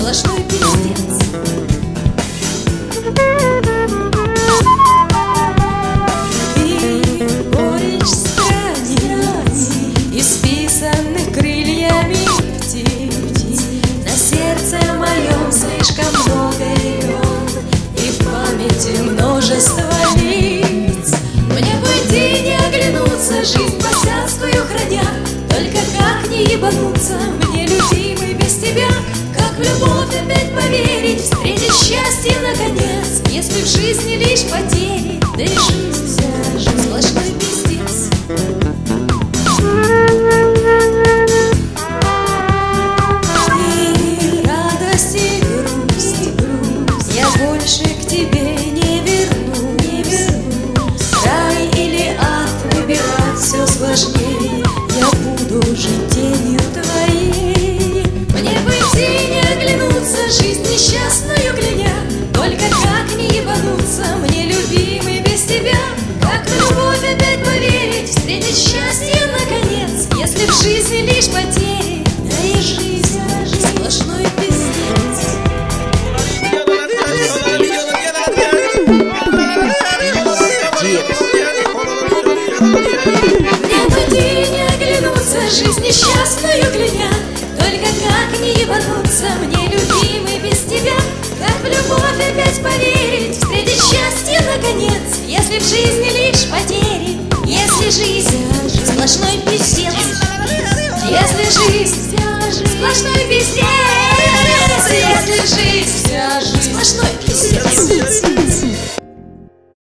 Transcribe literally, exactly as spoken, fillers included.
сплошной пиздец. И горечь страниц, исписанных крыльями птиц. На сердце моем слишком много имен, и в памяти множество лиц. Мне бы уйти, не оглянуться, жизнь босяцкую храня. Только как не ебануться, мне, любимый, без тебя? Как в любовь опять поверить, встретить счастье наконец, если в жизни лишь потери, да и жизнь вся, жизнь сплошной пиздец. И радость, и грусть, и грусть я больше к тебе не верну, не верну. Рай или ад, выбирать все сложнее, я буду жить тенью твоей. Мне бы идти, не оглянуться, жизнь несчастную кляня. Только как не ебануться, мне, любимый, без тебя? Как в любовь опять поверить, встретить счастье наконец, если в жизни лишь потери, да и жизнь, жизнь сплошной пиздец. Мне бы идти, не оглянуться, жизнь несчастную кляня. Только как не ебануться, мне, любимый, без тебя? Как в любовь опять поверить, встретить счастье наконец, если в жизни лишь потери, если жизнь, жизнь сплошной пиздец. Если жизнь